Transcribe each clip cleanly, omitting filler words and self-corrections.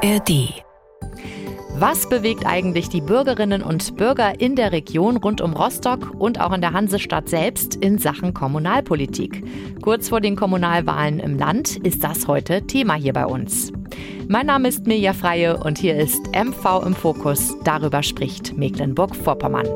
ARD. Was bewegt eigentlich die Bürgerinnen und Bürger in der Region rund um Rostock und auch in der Hansestadt selbst in Sachen Kommunalpolitik? Kurz vor den Kommunalwahlen im Land ist das heute Thema hier bei uns. Mein Name ist Mirja Freie und hier ist MV im Fokus. Darüber spricht Mecklenburg-Vorpommern.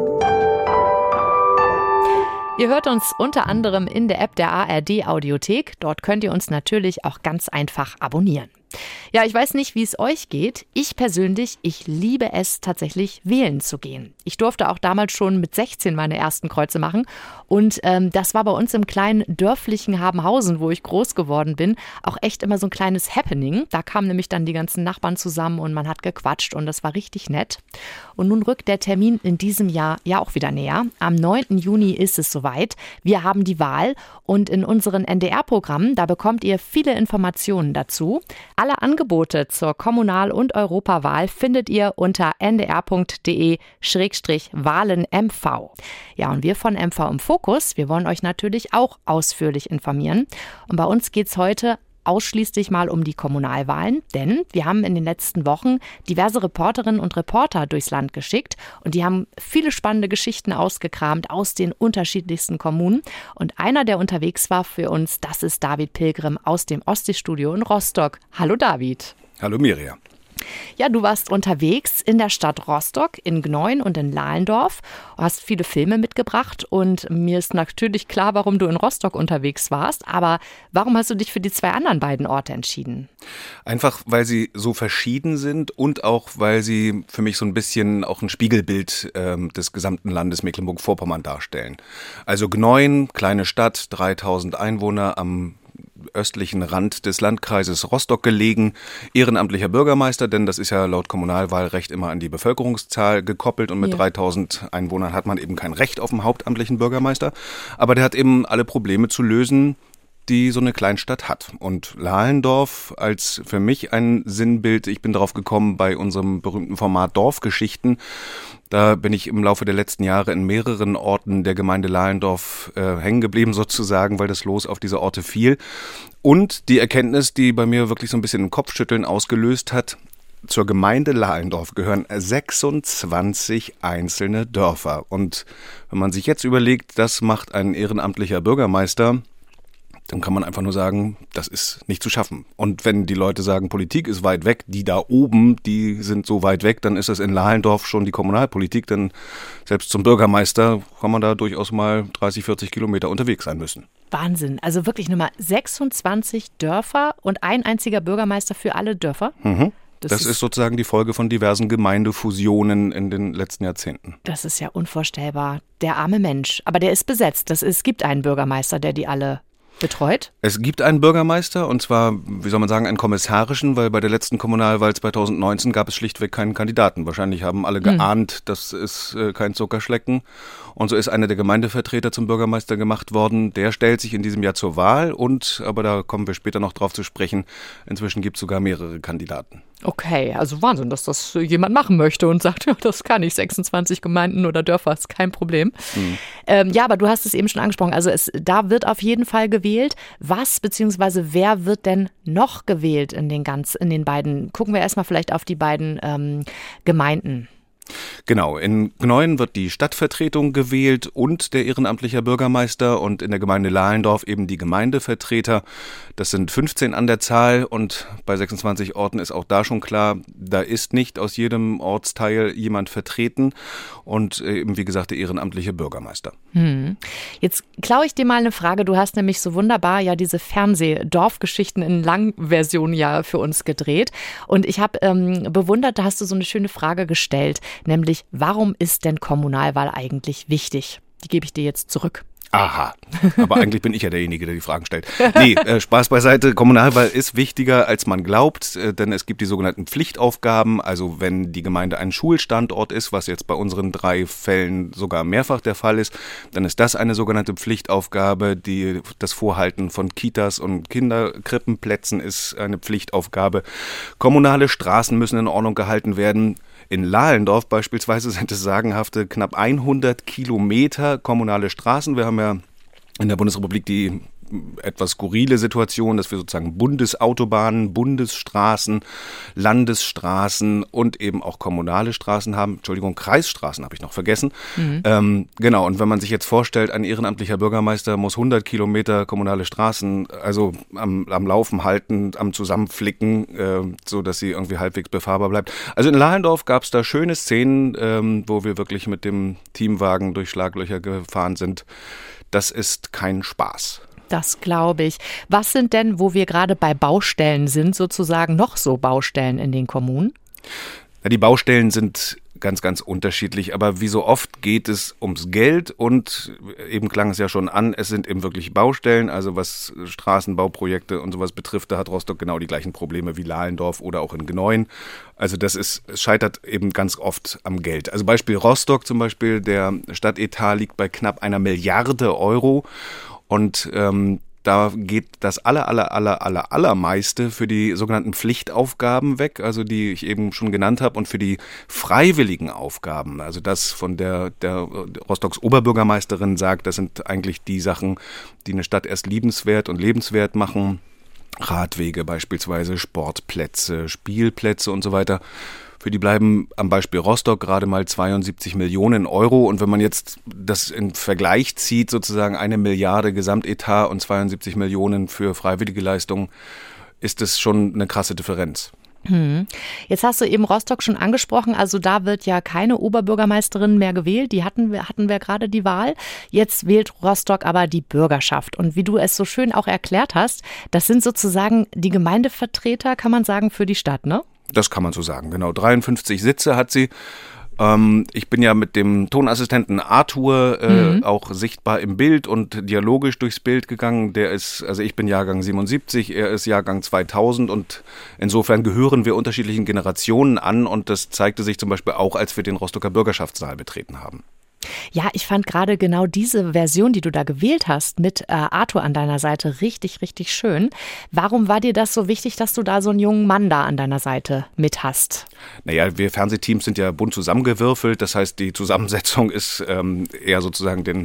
Ihr hört uns unter anderem in der App der ARD Audiothek. Dort könnt ihr uns natürlich auch ganz einfach abonnieren. Ja, ich weiß nicht, wie es euch geht. Ich persönlich, ich liebe es tatsächlich, wählen zu gehen. Ich durfte auch damals schon mit 16 meine ersten Kreuze machen. Und das war bei uns im kleinen dörflichen Habenhausen, wo ich groß geworden bin, auch echt immer so ein kleines Happening. Da kamen nämlich dann die ganzen Nachbarn zusammen und man hat gequatscht und das war richtig nett. Und nun rückt der Termin in diesem Jahr ja auch wieder näher. Am 9. Juni ist es soweit. Wir haben die Wahl und in unseren NDR-Programmen, da bekommt ihr viele Informationen dazu. Alle Angebote zur Kommunal- und Europawahl findet ihr unter ndr.de/wahlenmv. Ja, und wir von MV im Fokus, wir wollen euch natürlich auch ausführlich informieren. Und bei uns geht es heute ausschließlich mal um die Kommunalwahlen, denn wir haben in den letzten Wochen diverse Reporterinnen und Reporter durchs Land geschickt und die haben viele spannende Geschichten ausgekramt aus den unterschiedlichsten Kommunen. Und einer, der unterwegs war für uns, das ist David Pilgrim aus dem Ostseestudio in Rostock. Hallo David. Hallo Mirja. Ja, du warst unterwegs in der Stadt Rostock, in Gneuen und in Lahlendorf. Du hast viele Filme mitgebracht und mir ist natürlich klar, warum du in Rostock unterwegs warst. Aber warum hast du dich für die zwei anderen beiden Orte entschieden? Einfach, weil sie so verschieden sind und auch, weil sie für mich so ein bisschen auch ein Spiegelbild des gesamten Landes Mecklenburg-Vorpommern darstellen. Also Gneuen, kleine Stadt, 3000 Einwohner am östlichen Rand des Landkreises Rostock gelegen, ehrenamtlicher Bürgermeister, denn das ist ja laut Kommunalwahlrecht immer an die Bevölkerungszahl gekoppelt und mit 3000 Einwohnern hat man eben kein Recht auf einen hauptamtlichen Bürgermeister, aber der hat eben alle Probleme zu lösen, die so eine Kleinstadt hat. Und Lahlendorf als für mich ein Sinnbild, ich bin darauf gekommen bei unserem berühmten Format Dorfgeschichten. Da bin ich im Laufe der letzten Jahre in mehreren Orten der Gemeinde Lahlendorf hängen geblieben sozusagen, weil das Los auf diese Orte fiel. Und die Erkenntnis, die bei mir wirklich so ein bisschen ein Kopfschütteln ausgelöst hat, zur Gemeinde Lahlendorf gehören 26 einzelne Dörfer. Und wenn man sich jetzt überlegt, das macht ein ehrenamtlicher Bürgermeister, dann kann man einfach nur sagen, das ist nicht zu schaffen. Und wenn die Leute sagen, Politik ist weit weg, die da oben, die sind so weit weg, dann ist das in Lahlendorf schon die Kommunalpolitik, denn selbst zum Bürgermeister kann man da durchaus mal 30, 40 Kilometer unterwegs sein müssen. Wahnsinn, also wirklich Nummer 26 Dörfer und ein einziger Bürgermeister für alle Dörfer? Mhm. Das ist sozusagen die Folge von diversen Gemeindefusionen in den letzten Jahrzehnten. Das ist ja unvorstellbar. Der arme Mensch. Aber der ist besetzt. Es gibt einen Bürgermeister, der die alle betreut? Es gibt einen Bürgermeister und zwar, wie soll man sagen, einen kommissarischen, weil bei der letzten Kommunalwahl 2019 gab es schlichtweg keinen Kandidaten. Wahrscheinlich haben alle geahnt, das ist kein Zuckerschlecken. Und so ist einer der Gemeindevertreter zum Bürgermeister gemacht worden. Der stellt sich in diesem Jahr zur Wahl und, aber da kommen wir später noch drauf zu sprechen, inzwischen gibt es sogar mehrere Kandidaten. Okay, also Wahnsinn, dass das jemand machen möchte und sagt, ja, das kann ich, 26 Gemeinden oder Dörfer, ist kein Problem. Ja, aber du hast es eben schon angesprochen, also da wird auf jeden Fall gewählt. Was bzw. wer wird denn noch gewählt in den beiden, gucken wir erstmal vielleicht auf die beiden Gemeinden. Genau, in Gneuen wird die Stadtvertretung gewählt und der ehrenamtliche Bürgermeister und in der Gemeinde Lahlendorf eben die Gemeindevertreter. Das sind 15 an der Zahl und bei 26 Orten ist auch da schon klar, da ist nicht aus jedem Ortsteil jemand vertreten und eben wie gesagt der ehrenamtliche Bürgermeister. Jetzt klaue ich dir mal eine Frage. Du hast nämlich so wunderbar ja diese Dorfgeschichten in Langversion ja für uns gedreht und ich habe bewundert, da hast du so eine schöne Frage gestellt. Nämlich, warum ist denn Kommunalwahl eigentlich wichtig? Die gebe ich dir jetzt zurück. Aha, aber eigentlich bin ich ja derjenige, der die Fragen stellt. Nee, Spaß beiseite, Kommunalwahl ist wichtiger, als man glaubt, denn es gibt die sogenannten Pflichtaufgaben, also wenn die Gemeinde ein Schulstandort ist, was jetzt bei unseren 3 Fällen sogar mehrfach der Fall ist, dann ist das eine sogenannte Pflichtaufgabe, das Vorhalten von Kitas und Kinderkrippenplätzen ist eine Pflichtaufgabe. Kommunale Straßen müssen in Ordnung gehalten werden. In Lahlendorf beispielsweise sind es sagenhafte knapp 100 Kilometer kommunale Straßen. Wir haben ja in der Bundesrepublik die etwas skurrile Situation, dass wir sozusagen Bundesautobahnen, Bundesstraßen, Landesstraßen und eben auch kommunale Straßen haben. Entschuldigung, Kreisstraßen habe ich noch vergessen. Genau, und wenn man sich jetzt vorstellt, ein ehrenamtlicher Bürgermeister muss 100 Kilometer kommunale Straßen, also am Laufen halten, am Zusammenflicken, so dass sie irgendwie halbwegs befahrbar bleibt. Also in Lahendorf gab es da schöne Szenen, wo wir wirklich mit dem Teamwagen durch Schlaglöcher gefahren sind. Das ist kein Spaß. Das glaube ich. Was sind denn, wo wir gerade bei Baustellen sind, sozusagen noch so Baustellen in den Kommunen? Ja, die Baustellen sind ganz, ganz unterschiedlich, aber wie so oft geht es ums Geld und eben klang es ja schon an, es sind eben wirklich Baustellen, also was Straßenbauprojekte und sowas betrifft, da hat Rostock genau die gleichen Probleme wie Lahendorf oder auch in Gneuen. Also es scheitert eben ganz oft am Geld. Also Beispiel Rostock zum Beispiel, der Stadtetat liegt bei knapp 1 Milliarde Euro und da geht das allermeiste für die sogenannten Pflichtaufgaben weg, also die ich eben schon genannt habe, und für die freiwilligen Aufgaben, also das von der Rostocks Oberbürgermeisterin sagt, das sind eigentlich die Sachen, die eine Stadt erst liebenswert und lebenswert machen. Radwege beispielsweise, Sportplätze, Spielplätze und so weiter. Für die bleiben am Beispiel Rostock gerade mal 72 Millionen Euro. Und wenn man jetzt das in Vergleich zieht, sozusagen 1 Milliarde Gesamtetat und 72 Millionen für freiwillige Leistungen, ist das schon eine krasse Differenz. Jetzt hast du eben Rostock schon angesprochen, also da wird ja keine Oberbürgermeisterin mehr gewählt, hatten wir gerade die Wahl. Jetzt wählt Rostock aber die Bürgerschaft. Und wie du es so schön auch erklärt hast, das sind sozusagen die Gemeindevertreter, kann man sagen, für die Stadt, ne? Das kann man so sagen, genau. 53 Sitze hat sie. Ich bin ja mit dem Tonassistenten Arthur auch sichtbar im Bild und dialogisch durchs Bild gegangen. Ich bin Jahrgang 77, er ist Jahrgang 2000 und insofern gehören wir unterschiedlichen Generationen an und das zeigte sich zum Beispiel auch, als wir den Rostocker Bürgerschaftssaal betreten haben. Ja, ich fand gerade genau diese Version, die du da gewählt hast, mit Arthur an deiner Seite, richtig, richtig schön. Warum war dir das so wichtig, dass du da so einen jungen Mann da an deiner Seite mit hast? Naja, wir Fernsehteams sind ja bunt zusammengewürfelt. Das heißt, die Zusammensetzung ist eher sozusagen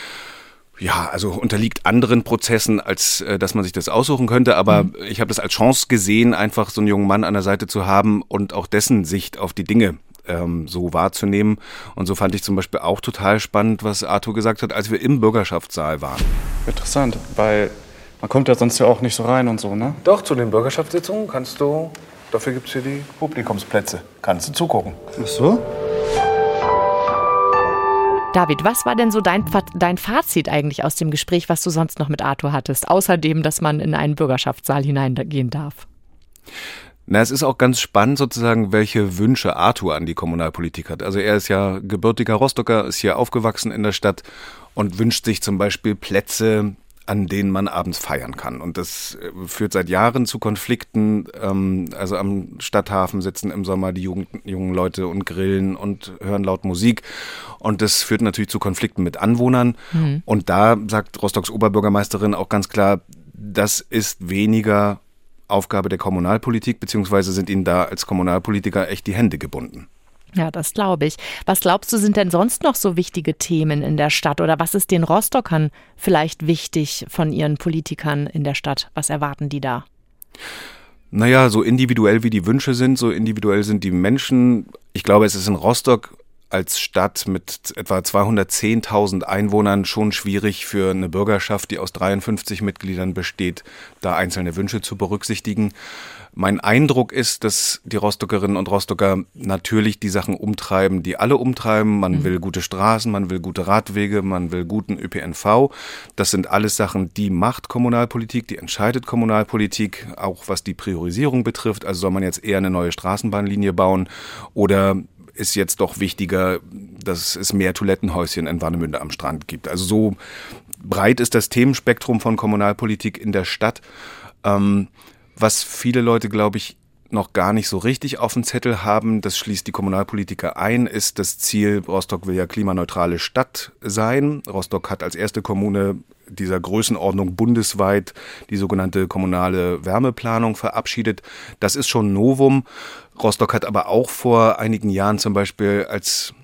also unterliegt anderen Prozessen, als dass man sich das aussuchen könnte. Aber ich habe das als Chance gesehen, einfach so einen jungen Mann an der Seite zu haben und auch dessen Sicht auf die Dinge so wahrzunehmen. Und so fand ich zum Beispiel auch total spannend, was Arthur gesagt hat, als wir im Bürgerschaftssaal waren. Interessant, weil man kommt ja sonst ja auch nicht so rein und so, ne? Doch, zu den Bürgerschaftssitzungen dafür gibt es hier die Publikumsplätze. Kannst du zugucken. Ach so? David, was war denn so dein Fazit eigentlich aus dem Gespräch, was du sonst noch mit Arthur hattest? Außerdem, dass man in einen Bürgerschaftssaal hineingehen darf. Na, es ist auch ganz spannend sozusagen, welche Wünsche Arthur an die Kommunalpolitik hat. Also er ist ja gebürtiger Rostocker, ist hier aufgewachsen in der Stadt und wünscht sich zum Beispiel Plätze, an denen man abends feiern kann. Und das führt seit Jahren zu Konflikten. Also am Stadthafen sitzen im Sommer die jungen Leute und grillen und hören laut Musik. Und das führt natürlich zu Konflikten mit Anwohnern. Und da sagt Rostocks Oberbürgermeisterin auch ganz klar, das ist weniger Aufgabe der Kommunalpolitik, beziehungsweise sind ihnen da als Kommunalpolitiker echt die Hände gebunden. Ja, das glaube ich. Was glaubst du, sind denn sonst noch so wichtige Themen in der Stadt? Oder was ist den Rostockern vielleicht wichtig von ihren Politikern in der Stadt? Was erwarten die da? Naja, so individuell wie die Wünsche sind, so individuell sind die Menschen. Ich glaube, es ist in Rostock als Stadt mit etwa 210.000 Einwohnern schon schwierig für eine Bürgerschaft, die aus 53 Mitgliedern besteht, da einzelne Wünsche zu berücksichtigen. Mein Eindruck ist, dass die Rostockerinnen und Rostocker natürlich die Sachen umtreiben, die alle umtreiben. Man will gute Straßen, man will gute Radwege, man will guten ÖPNV. Das sind alles Sachen, die macht Kommunalpolitik, die entscheidet Kommunalpolitik, auch was die Priorisierung betrifft. Also soll man jetzt eher eine neue Straßenbahnlinie bauen oder ist jetzt doch wichtiger, dass es mehr Toilettenhäuschen in Warnemünde am Strand gibt. Also so breit ist das Themenspektrum von Kommunalpolitik in der Stadt. Was viele Leute, glaube ich, noch gar nicht so richtig auf dem Zettel haben, das schließt die Kommunalpolitiker ein, ist das Ziel, Rostock will ja klimaneutrale Stadt sein. Rostock hat als erste Kommune dieser Größenordnung bundesweit die sogenannte kommunale Wärmeplanung verabschiedet. Das ist schon ein Novum. Rostock hat aber auch vor einigen Jahren zum Beispiel, als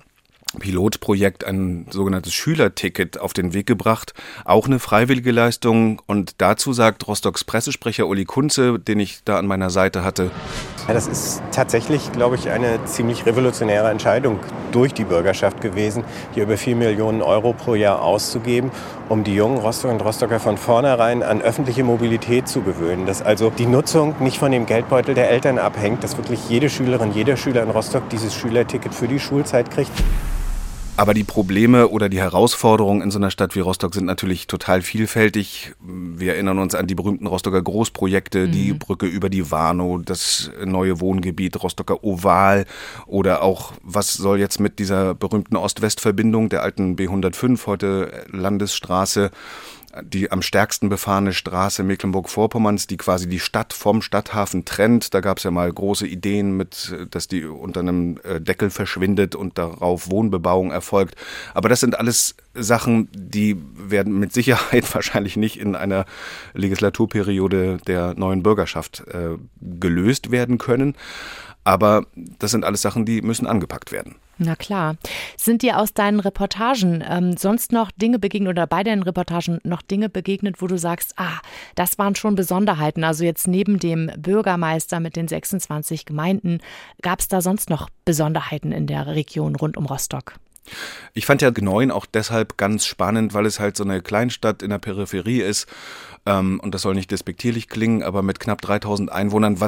Pilotprojekt ein sogenanntes Schülerticket auf den Weg gebracht. Auch eine freiwillige Leistung. Und dazu sagt Rostocks Pressesprecher Uli Kunze, den ich da an meiner Seite hatte: Ja, das ist tatsächlich, glaube ich, eine ziemlich revolutionäre Entscheidung durch die Bürgerschaft gewesen, hier über 4 Millionen Euro pro Jahr auszugeben, um die jungen Rostocker und Rostocker von vornherein an öffentliche Mobilität zu gewöhnen. Dass also die Nutzung nicht von dem Geldbeutel der Eltern abhängt, dass wirklich jede Schülerin, jeder Schüler in Rostock dieses Schülerticket für die Schulzeit kriegt. Aber die Probleme oder die Herausforderungen in so einer Stadt wie Rostock sind natürlich total vielfältig. Wir erinnern uns an die berühmten Rostocker Großprojekte, die Brücke über die Warnow, das neue Wohngebiet Rostocker Oval oder auch, was soll jetzt mit dieser berühmten Ost-West-Verbindung der alten B105, heute Landesstraße, die am stärksten befahrene Straße Mecklenburg-Vorpommerns, die quasi die Stadt vom Stadthafen trennt. Da gab es ja mal große Ideen mit, dass die unter einem Deckel verschwindet und darauf Wohnbebauung erfolgt. Aber das sind alles Sachen, die werden mit Sicherheit wahrscheinlich nicht in einer Legislaturperiode der neuen Bürgerschaft gelöst werden können. Aber das sind alles Sachen, die müssen angepackt werden. Na klar. Sind dir aus deinen Reportagen sonst noch Dinge begegnet oder bei deinen Reportagen noch Dinge begegnet, wo du sagst, das waren schon Besonderheiten? Also jetzt neben dem Bürgermeister mit den 26 Gemeinden, gab es da sonst noch Besonderheiten in der Region rund um Rostock? Ich fand ja Gneuen auch deshalb ganz spannend, weil es halt so eine Kleinstadt in der Peripherie ist. Und das soll nicht despektierlich klingen, aber mit knapp 3000 Einwohnern,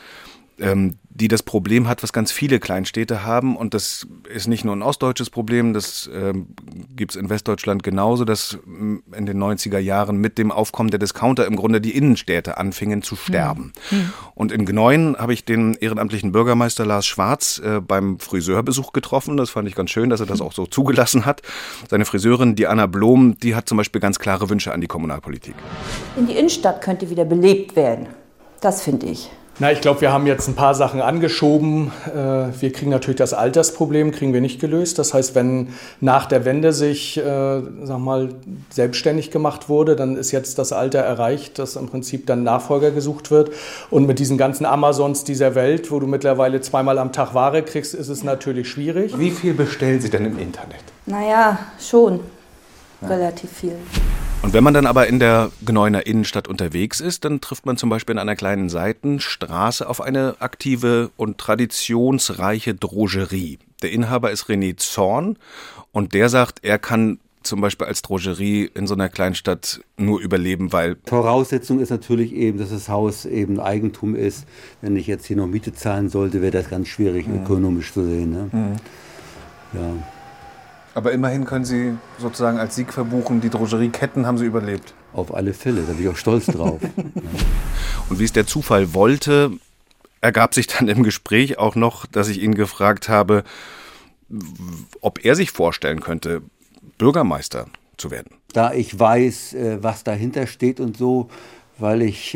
die das Problem hat, was ganz viele Kleinstädte haben. Und das ist nicht nur ein ostdeutsches Problem, das gibt's in Westdeutschland genauso, dass in den 90er Jahren mit dem Aufkommen der Discounter im Grunde die Innenstädte anfingen zu sterben. Und in Gneuen habe ich den ehrenamtlichen Bürgermeister Lars Schwarz beim Friseurbesuch getroffen. Das fand ich ganz schön, dass er das auch so zugelassen hat. Seine Friseurin, die Anna Blom, die hat zum Beispiel ganz klare Wünsche an die Kommunalpolitik. In die Innenstadt könnte wieder belebt werden. Das finde ich. Na, ich glaube, wir haben jetzt ein paar Sachen angeschoben. Wir kriegen natürlich das Altersproblem, kriegen wir nicht gelöst. Das heißt, wenn nach der Wende sich, selbstständig gemacht wurde, dann ist jetzt das Alter erreicht, dass im Prinzip dann Nachfolger gesucht wird. Und mit diesen ganzen Amazons dieser Welt, wo du mittlerweile 2-mal am Tag Ware kriegst, ist es natürlich schwierig. Wie viel bestellen Sie denn im Internet? Naja, schon. Relativ viel. Und wenn man dann aber in der Gneuner Innenstadt unterwegs ist, dann trifft man zum Beispiel in einer kleinen Seitenstraße auf eine aktive und traditionsreiche Drogerie. Der Inhaber ist René Zorn und der sagt, er kann zum Beispiel als Drogerie in so einer Kleinstadt nur überleben, weil... Voraussetzung ist natürlich eben, dass das Haus eben Eigentum ist. Wenn ich jetzt hier noch Miete zahlen sollte, wäre das ganz schwierig ökonomisch zu sehen. Ne? Ja. Aber immerhin können Sie sozusagen als Sieg verbuchen, die Drogerieketten haben Sie überlebt. Auf alle Fälle, da bin ich auch stolz drauf. Und wie es der Zufall wollte, ergab sich dann im Gespräch auch noch, dass ich ihn gefragt habe, ob er sich vorstellen könnte, Bürgermeister zu werden. Da ich weiß, was dahinter steht und so, weil ich,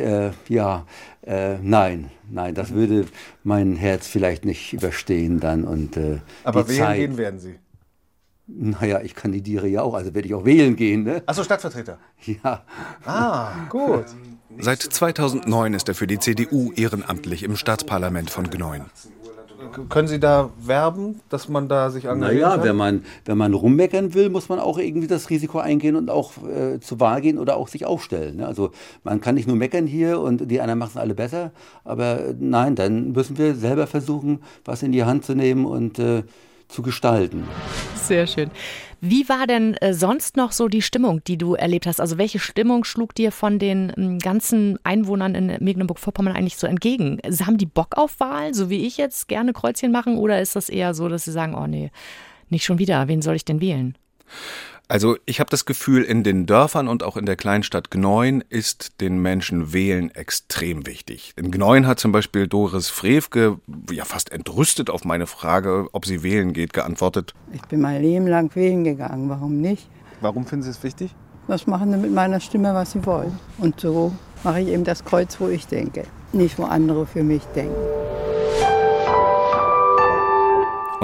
nein, das würde mein Herz vielleicht nicht überstehen dann. Und, aber wählen gehen werden Sie? Naja, ich kandidiere ja auch, also werde ich auch wählen gehen. Ne? Ach so, Stadtvertreter? Ja. Ah, gut. Seit 2009 ist er für die CDU ehrenamtlich im Stadtparlament von Gneuen. Können Sie da werben, dass man da sich engagieren kann? Naja, wenn man rummeckern will, muss man auch irgendwie das Risiko eingehen und auch zur Wahl gehen oder auch sich aufstellen. Ne? Also man kann nicht nur meckern hier und die anderen machen es alle besser, aber nein, dann müssen wir selber versuchen, was in die Hand zu nehmen und zu gestalten. Sehr schön. Wie war denn sonst noch so die Stimmung, die du erlebt hast? Also welche Stimmung schlug dir von den ganzen Einwohnern in Mecklenburg-Vorpommern eigentlich so entgegen? Haben die Bock auf Wahl, so wie ich jetzt, gerne Kreuzchen machen? Oder ist das eher so, dass sie sagen, oh nee, nicht schon wieder, wen soll ich denn wählen? Also ich habe das Gefühl, in den Dörfern und auch in der Kleinstadt Gneuen ist den Menschen Wählen extrem wichtig. In Gneuen hat zum Beispiel Doris Frevke, ja fast entrüstet auf meine Frage, ob sie wählen geht, geantwortet. Ich bin mein Leben lang wählen gegangen, warum nicht? Warum finden Sie es wichtig? Was machen sie mit meiner Stimme, was sie wollen? Und so mache ich eben das Kreuz, wo ich denke, nicht wo andere für mich denken.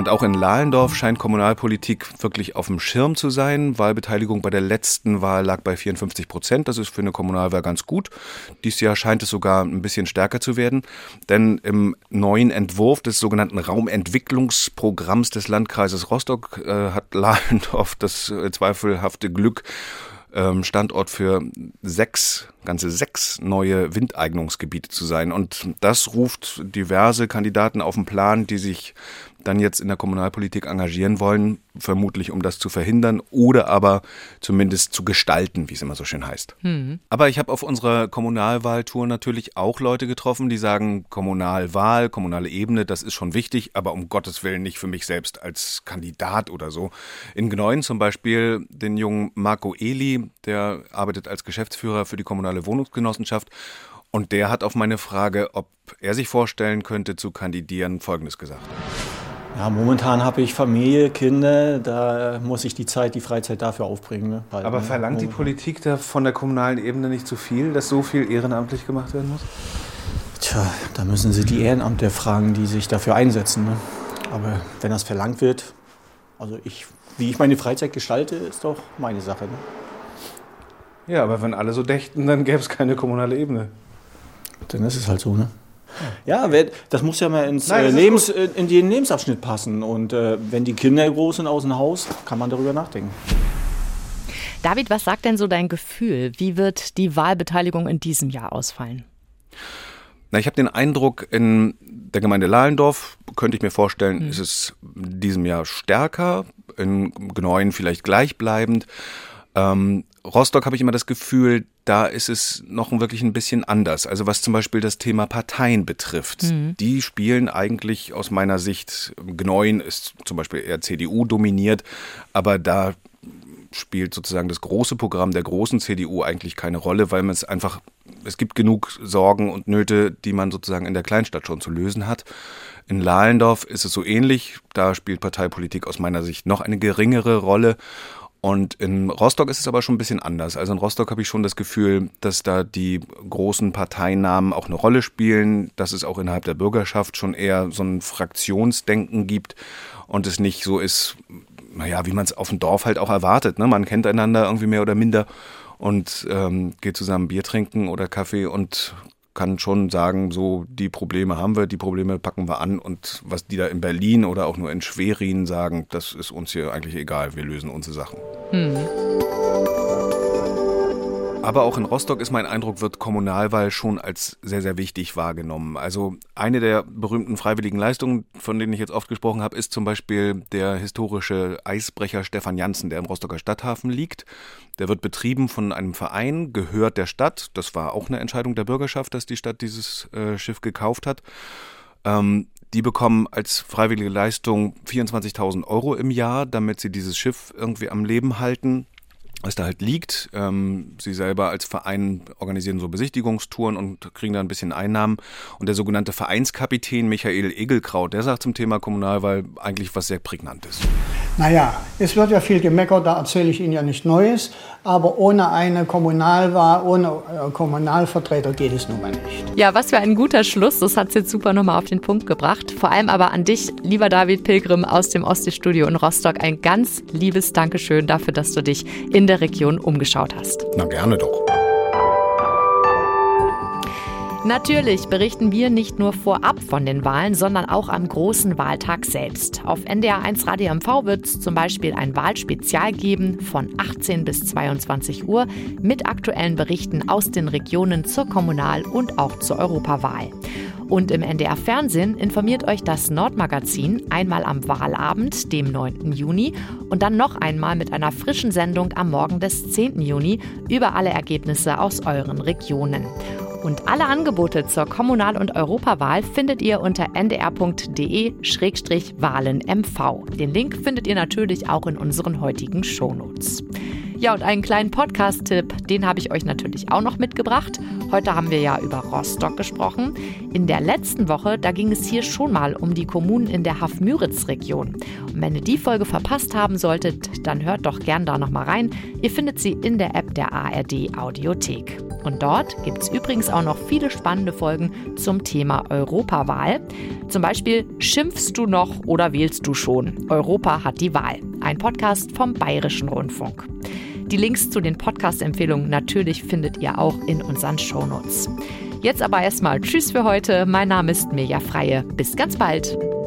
Und auch in Lahlendorf scheint Kommunalpolitik wirklich auf dem Schirm zu sein. Wahlbeteiligung bei der letzten Wahl lag bei 54%. Das ist für eine Kommunalwahl ganz gut. Dieses Jahr scheint es sogar ein bisschen stärker zu werden. Denn im neuen Entwurf des sogenannten Raumentwicklungsprogramms des Landkreises Rostock hat Lahlendorf das zweifelhafte Glück, Standort für ganze sechs neue Windeignungsgebiete zu sein. Und das ruft diverse Kandidaten auf den Plan, die sich dann jetzt in der Kommunalpolitik engagieren wollen, vermutlich um das zu verhindern oder aber zumindest zu gestalten, wie es immer so schön heißt. Aber ich habe auf unserer Kommunalwahltour natürlich auch Leute getroffen, die sagen, Kommunalwahl, kommunale Ebene, das ist schon wichtig, aber um Gottes Willen nicht für mich selbst als Kandidat oder so. In Gneuen zum Beispiel den jungen Marco Eli, der arbeitet als Geschäftsführer für die kommunale Wohnungsgenossenschaft. Und der hat auf meine Frage, ob er sich vorstellen könnte, zu kandidieren, Folgendes gesagt. Ja, momentan habe ich Familie, Kinder, da muss ich die Freizeit dafür aufbringen. Ne? Aber verlangt die Politik da von der kommunalen Ebene nicht zu viel, dass so viel ehrenamtlich gemacht werden muss? Tja, da müssen Sie die Ehrenamtler fragen, die sich dafür einsetzen. Ne? Aber wenn das verlangt wird, wie ich meine Freizeit gestalte, ist doch meine Sache. Ne? Ja, aber wenn alle so dächten, dann gäbe es keine kommunale Ebene. Dann ist es halt so, ne? Ja, das muss ja mal in den Lebensabschnitt passen. Und wenn die Kinder groß sind aus dem Haus, kann man darüber nachdenken. David, was sagt denn so dein Gefühl? Wie wird die Wahlbeteiligung in diesem Jahr ausfallen? Ich habe den Eindruck, in der Gemeinde Lahlendorf, könnte ich mir vorstellen, ist es in diesem Jahr stärker, in Gneuen vielleicht gleichbleibend. Rostock habe ich immer das Gefühl, da ist es noch wirklich ein bisschen anders. Also was zum Beispiel das Thema Parteien betrifft. Die spielen eigentlich aus meiner Sicht, Gneuen ist zum Beispiel eher CDU dominiert, aber da spielt sozusagen das große Programm der großen CDU eigentlich keine Rolle, weil es gibt genug Sorgen und Nöte, die man sozusagen in der Kleinstadt schon zu lösen hat. In Lahlendorf ist es so ähnlich, da spielt Parteipolitik aus meiner Sicht noch eine geringere Rolle. Und in Rostock ist es aber schon ein bisschen anders. Also in Rostock habe ich schon das Gefühl, dass da die großen Parteinamen auch eine Rolle spielen, dass es auch innerhalb der Bürgerschaft schon eher so ein Fraktionsdenken gibt und es nicht so ist, wie man es auf dem Dorf halt auch erwartet. Ne? Man kennt einander irgendwie mehr oder minder und geht zusammen Bier trinken oder Kaffee und kann schon sagen, so die Probleme haben wir, die Probleme packen wir an und was die da in Berlin oder auch nur in Schwerin sagen, das ist uns hier eigentlich egal, wir lösen unsere Sachen. Aber auch in Rostock ist mein Eindruck, wird Kommunalwahl schon als sehr, sehr wichtig wahrgenommen. Also eine der berühmten freiwilligen Leistungen, von denen ich jetzt oft gesprochen habe, ist zum Beispiel der historische Eisbrecher Stefan Janssen, der im Rostocker Stadthafen liegt. Der wird betrieben von einem Verein, gehört der Stadt. Das war auch eine Entscheidung der Bürgerschaft, dass die Stadt dieses Schiff gekauft hat. Die bekommen als freiwillige Leistung 24.000 € im Jahr, damit sie dieses Schiff irgendwie am Leben halten, was da halt liegt. Sie selber als Verein organisieren so Besichtigungstouren und kriegen da ein bisschen Einnahmen. Und der sogenannte Vereinskapitän Michael Egelkraut, der sagt zum Thema Kommunalwahl eigentlich was sehr Prägnantes. Naja, es wird ja viel gemeckert, da erzähle ich Ihnen ja nichts Neues. Aber ohne eine Kommunalwahl, ohne Kommunalvertreter geht es nun mal nicht. Ja, was für ein guter Schluss. Das hat es jetzt super nochmal auf den Punkt gebracht. Vor allem aber an dich, lieber David Pilgrim aus dem Ostsee-Studio in Rostock. Ein ganz liebes Dankeschön dafür, dass du dich in der Region umgeschaut hast. Na, gerne doch. Natürlich berichten wir nicht nur vorab von den Wahlen, sondern auch am großen Wahltag selbst. Auf NDR1 Radio MV wird es zum Beispiel ein Wahlspezial geben von 18 bis 22 Uhr mit aktuellen Berichten aus den Regionen zur Kommunal- und auch zur Europawahl. Und im NDR-Fernsehen informiert euch das Nordmagazin einmal am Wahlabend, dem 9. Juni, und dann noch einmal mit einer frischen Sendung am Morgen des 10. Juni über alle Ergebnisse aus euren Regionen. Und alle Angebote zur Kommunal- und Europawahl findet ihr unter ndr.de/wahlenmv. Den Link findet ihr natürlich auch in unseren heutigen Shownotes. Ja, und einen kleinen Podcast-Tipp, den habe ich euch natürlich auch noch mitgebracht. Heute haben wir ja über Rostock gesprochen. In der letzten Woche, da ging es hier schon mal um die Kommunen in der Haff-Müritz-Region. Und wenn ihr die Folge verpasst haben solltet, dann hört doch gern da nochmal rein. Ihr findet sie in der App der ARD-Audiothek. Und dort gibt es übrigens auch noch viele spannende Folgen zum Thema Europawahl. Zum Beispiel Schimpfst du noch oder wählst du schon? Europa hat die Wahl. Ein Podcast vom Bayerischen Rundfunk. Die Links zu den Podcast-Empfehlungen natürlich findet ihr auch in unseren Shownotes. Jetzt aber erstmal Tschüss für heute. Mein Name ist Mirja Freie. Bis ganz bald.